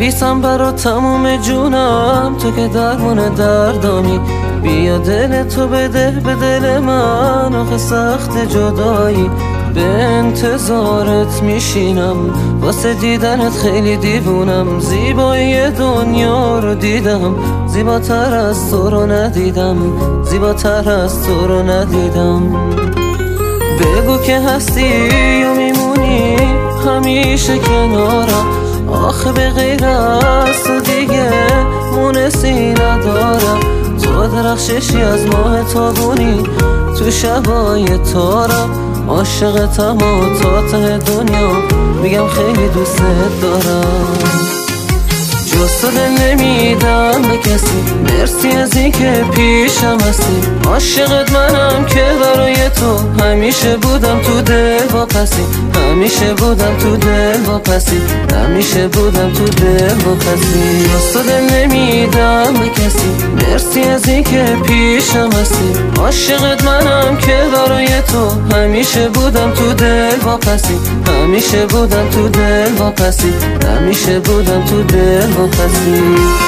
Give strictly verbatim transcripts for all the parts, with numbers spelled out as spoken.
میریسم برا تموم جونم، تو که درمون دردانی. بیا دل تو بده به دل من، آخه سخت جدایی. به انتظارت میشینم، واسه دیدنت خیلی دیوونم. زیبایی دنیا رو دیدم، زیباتر از تو رو ندیدم، زیباتر از تو رو ندیدم. بگو که هستی یا میمونی همیشه کنارم، آخه به غیر از تو دیگه مونسی ندارم. تو درخششی از ماه تابونی، تو شبای تارم. عاشقتم و تا ته دنیا میگم خیلی دوست دارم. جز تو دل نمیدم به کسی، مرسی از این که پیشم هستی. عاشقت منم که برای تو همیشه بودم تو دل واپسی، همیشه بودم تو دل واپسی، همیشه بودم تو دل واپسی. جز تو دل نمیدم به کسی، مرسی از این که پیشم هستی. عاشقت منم که برای تو همیشه بودم تو دل واپسی، همیشه بودم تو دل واپسی، همیشه بودم تو دل واپسی.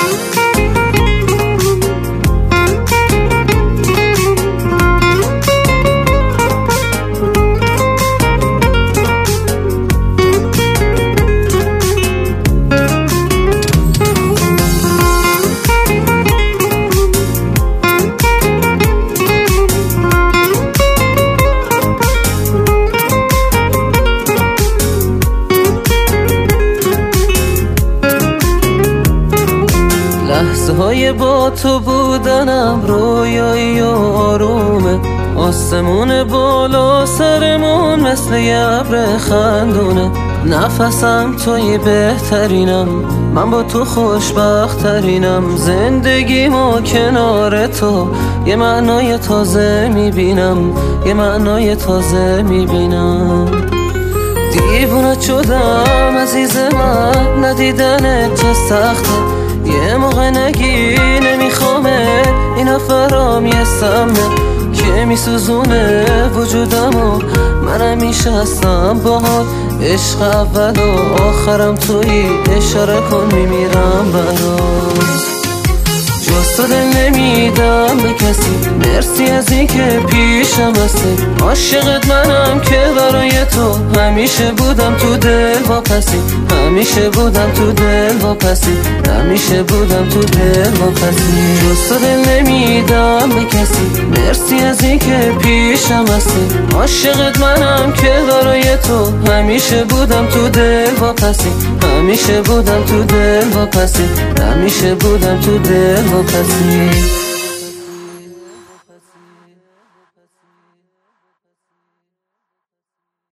لحظه های با تو بودنم رویایی و آرومه. آسمون بالا سرمون مثل یه ابر خندونه. نفسم توی بهترینم، من با تو خوشبخترینم. زندگیمو کنار تو یه معنای تازه میبینم، یه معنای تازه میبینم. دیوونت شدم عزیز من، ندیدنت چه سخته. یه موقع نگی نمیخوامه، اینا فرام یه سمه که میسوزونه وجودمو. من همیشه هستم باهات، عشق اول و آخرم تویی. اشاره کن میمیرم برات. جز تو دل نمیدم به کسی، مرسی از این که پیشم هستی. عاشقت منم که برای تو همیشه بودم تو دل واپسی، همیشه بودم تو دل واپسی، همیشه بودم تو دل واپسی. جز تو دل نمیدم به کسی، مرسی از این که پیشم هستی. عاشقت منم که برای تو همیشه بودم تو دل واپسی، همیشه بودم تو دل واپسی، همیشه بودم تو دل واپسی.